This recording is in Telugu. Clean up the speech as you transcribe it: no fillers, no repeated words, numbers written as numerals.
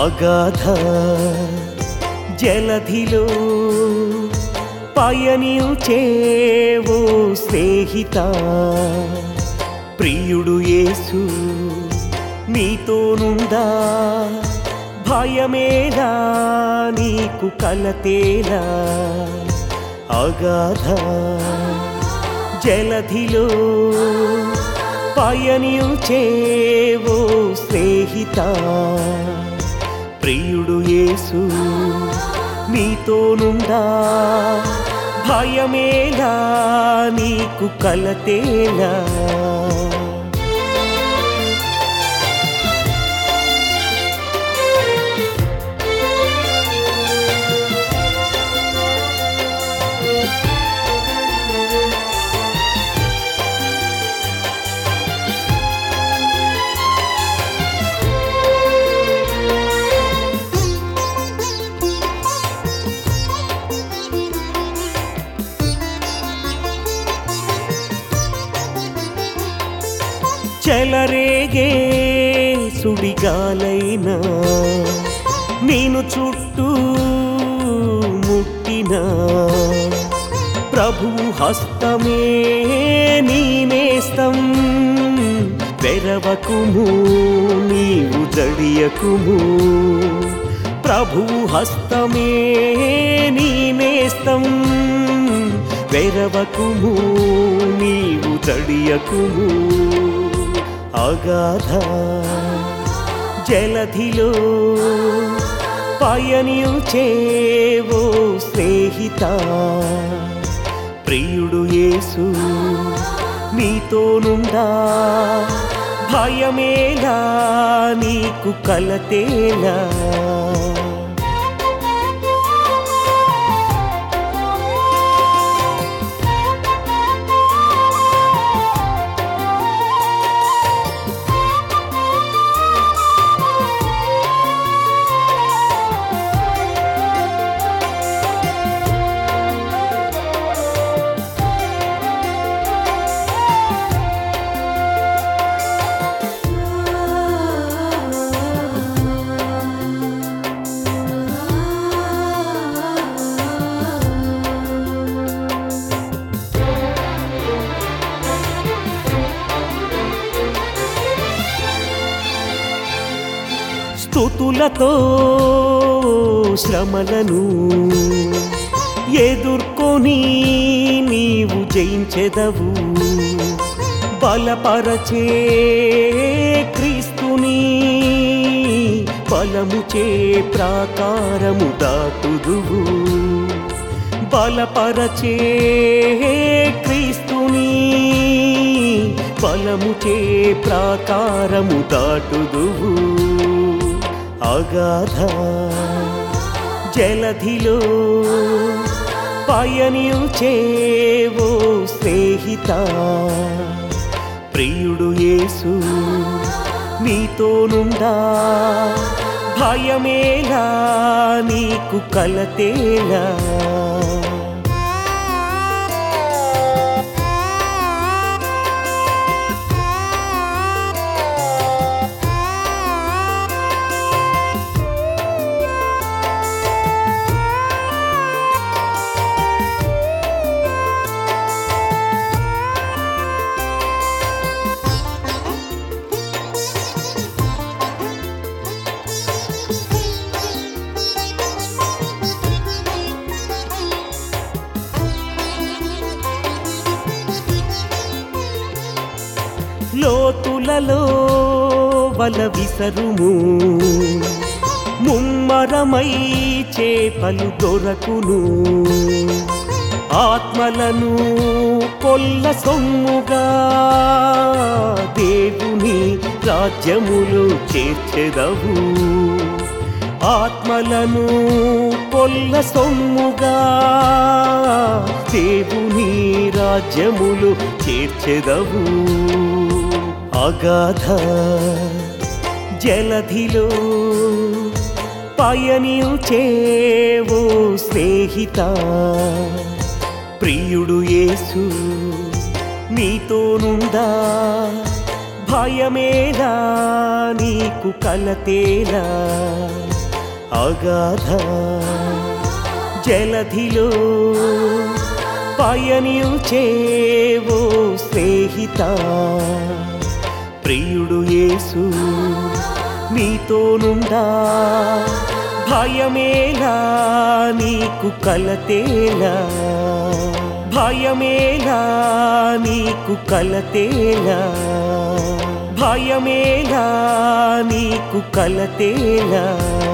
అగాధ జలధిలో పయనించేవో స్నేహిత, ప్రియుడు యేసు నీతోనుందా, భయమేలా నీకు కలతేలా. అగాధ జలధిలో పయనించేవో స్నేహిత, ప్రియుడు యేసు నీతోనుందా, భయమేలా నీకు కలతేలా. చెలరేగే సుడిగాలైనా నేను చుట్టూ ముట్టిన, ప్రభువు హస్తమే నీ నేస్తం, వెరవకుము నీవు జడియకుము. ప్రభువు హస్తమే నీ నేస్తం, వెరవకుము నీవు జడియకుము. అగాధ జలధిలో పయనించేవో స్నేహిత, ప్రియుడు యేసు నీతోనుందా, భయమేలా నీకు కలతేలా. స్తుతులతో శ్రమలను ఎదుర్కొని నీవు జయించెదవు, బలపరచే క్రీస్తుని బలముచే ప్రాకారము దాటుదువు. బలపరచే క్రీస్తుని బలముచే ప్రాకారము దాటుదువు. అగాధ జలధిలో పయనించేవో స్నేహిత, ప్రియుడు యేసు నీతోనుందా, భయమేలా నీకు కలతేలా. లోతులలో వల విసరుము, ముమ్మరమై చేపలు దొరకును. ఆత్మలను కొల్ల సొమ్ముగా దేవుని రాజ్యములు చేర్చెదవు. ఆత్మలను కొల్ల సొమ్ముగా దేవుని రాజ్యములు చేర్చెదవు. అగాధ జలధిలో పయనించేవో స్నేహిత, ప్రియుడు యేసు నీతోనుందా, భయమేలా నీకు కలతేలా. అగాధ జలధిలో పయనించేవో స్నేహిత, ప్రియుడు యేసు నీతోనుండా, భయమేలా నీకు కలతేలా, భయమేలా నీకు కలతేలా, భయమేలా నీకు కలతేలా.